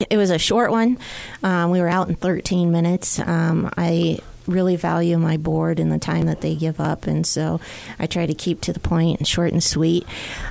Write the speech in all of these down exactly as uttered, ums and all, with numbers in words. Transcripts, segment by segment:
it was a short one. Um, we were out in thirteen minutes. Um, I really value my board and the time that they give up, and so I try to keep to the point and short and sweet.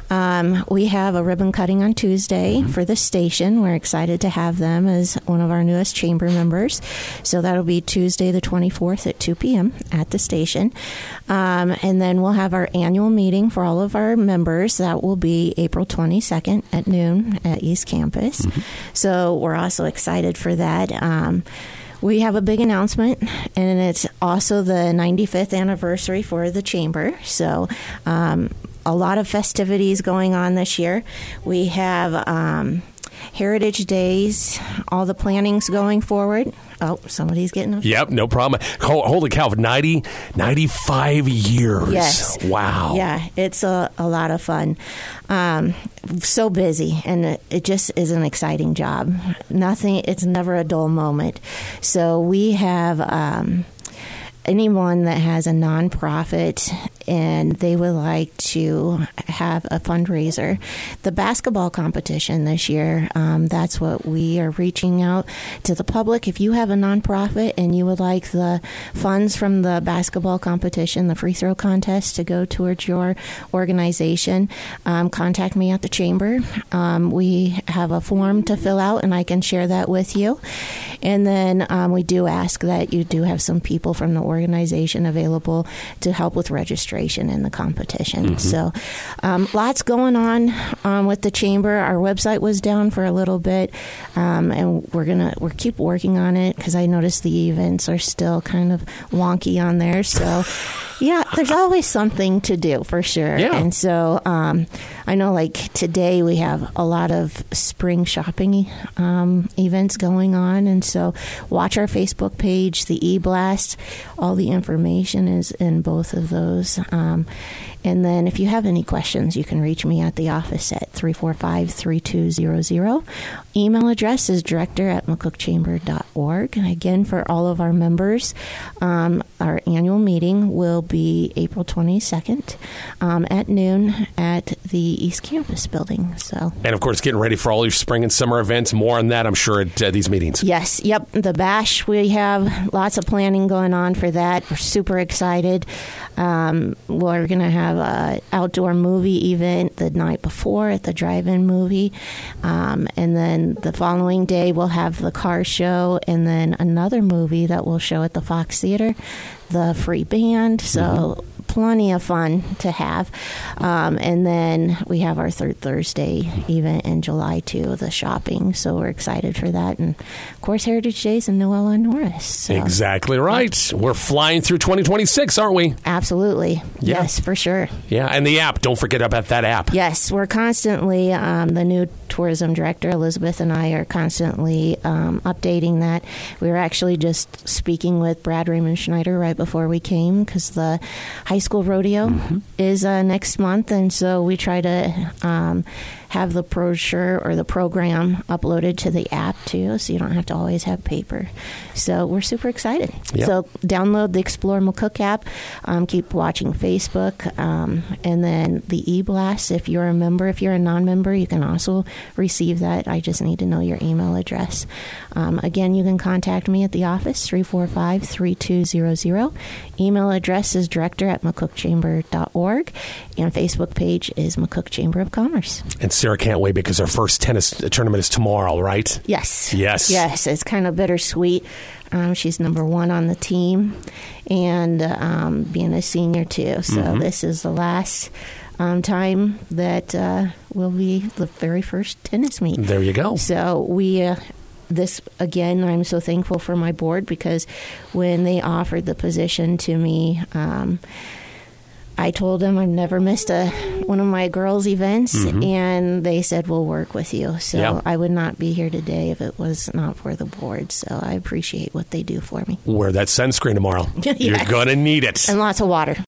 Um, we have a ribbon cutting on Tuesday mm-hmm. for the station. We're excited to have them as one of our newest chamber members. So that'll be Tuesday the twenty-fourth at two p.m. at the station. Um, and then we'll have our annual meeting for all of our members. That will be April twenty-second at noon at East Campus. Mm-hmm. So we're also excited for that. Um, We have a big announcement, and it's also the ninety-fifth anniversary for the Chamber. So um, a lot of festivities going on this year. We have um, Heritage Days, all the planning's going forward. Oh, somebody's getting them. Yep, no problem. Holy cow, ninety, ninety-five years. Yes. Wow. Yeah, it's a, a lot of fun. Um, so busy, and it, it just is an exciting job. Nothing, it's never a dull moment. So we have um, anyone that has a nonprofit and they would like to have a fundraiser. The basketball competition this year, um, that's what we are reaching out to the public. If you have a nonprofit and you would like the funds from the basketball competition, the free throw contest, to go towards your organization, um, contact me at the Chamber. Um, we have a form to fill out, and I can share that with you. And then um, we do ask that you do have some people from the organization available to help with registration in the competition. Mm-hmm. So um, lots going on um, with the Chamber. Our website was down for a little bit, um, and we're gonna we keep working on it because I noticed the events are still kind of wonky on there. So yeah, there's always something to do for sure. Yeah. And so um, I know, like today we have a lot of spring shopping um, events going on, and so watch our Facebook page, the E-Blast. All the information is in both of those. Um, and then if you have any questions, you can reach me at the office at three four five, three two zero zero. Email address is director at mccook chamber dot org. And again, for all of our members, um, our annual meeting will be April twenty-second um, at noon at the East Campus building. So, and of course, getting ready for all your spring and summer events. More on that, I'm sure, at uh, these meetings. Yes. Yep. The Bash, we have lots of planning going on for that. We're super excited. Um, we're going to have an outdoor movie event the night before at the drive-in movie. Um, and then the following day, we'll have the car show and then another movie that we'll show at the Fox Theater, the free band. So mm-hmm. plenty of fun to have. Um, and then we have our third Thursday event in July, too, the shopping. So we're excited for that. And, of course, Heritage Days and Noel and Norris. So. Exactly right. We're flying through twenty twenty-six, aren't we? Absolutely. Yeah. Yes, for sure. Yeah, and the app. Don't forget about that app. Yes, we're constantly, um, the new tourism director, Elizabeth, and I are constantly um, updating that. We were actually just speaking with Brad Raymond Schneider right before we came because the high school rodeo mm-hmm. is uh, next month, and so we try to um, have the brochure or the program uploaded to the app too, so you don't have to always have paper. So we're super excited. Yep. So download the Explore McCook app, um, keep watching Facebook, um, and then the E-Blast. If you're a member, if you're a non-member, you can also receive that. I just need to know your email address. Um, again, you can contact me at the office, three four five, three two zero zero. Email address is director at mccook chamber dot org, and Facebook page is McCook Chamber of Commerce. And Sarah can't wait because our first tennis tournament is tomorrow, right? Yes. Yes. Yes. It's kind of bittersweet. Um, she's number one on the team, and um, being a senior, too. So mm-hmm. this is the last um, time that uh, will be the very first tennis meet. There you go. So we... Uh, This, again, I'm so thankful for my board because when they offered the position to me, um, I told them I've never missed a one of my girls' events, mm-hmm. and they said, we'll work with you. So yeah. I would not be here today if it was not for the board. So I appreciate what they do for me. Wear that sunscreen tomorrow. Yes. You're going to need it. And lots of water.